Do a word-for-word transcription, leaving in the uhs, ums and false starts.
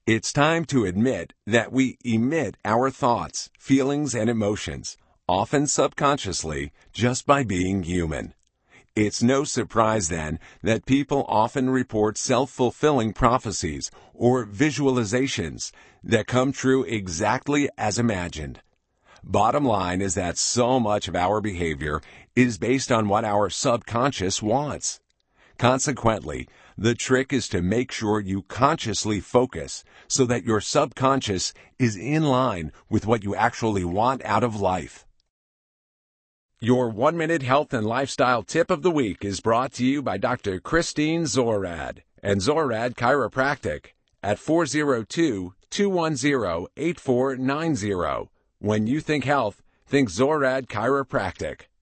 It's time to admit that we emit our thoughts, feelings, and emotions, often subconsciously, just by being human. It's no surprise, then, that people often report self-fulfilling prophecies or visualizations that come true exactly as imagined. Bottom line is that so much of our behavior is based on what our subconscious wants. Consequently, the trick is to make sure you consciously focus so that your subconscious is in line with what you actually want out of life. Your one-minute health and lifestyle tip of the week is brought to you by Doctor Christine Zorad and Zorad Chiropractic at four oh two, two one zero, eight four nine zero. When you think health, think Zorad Chiropractic.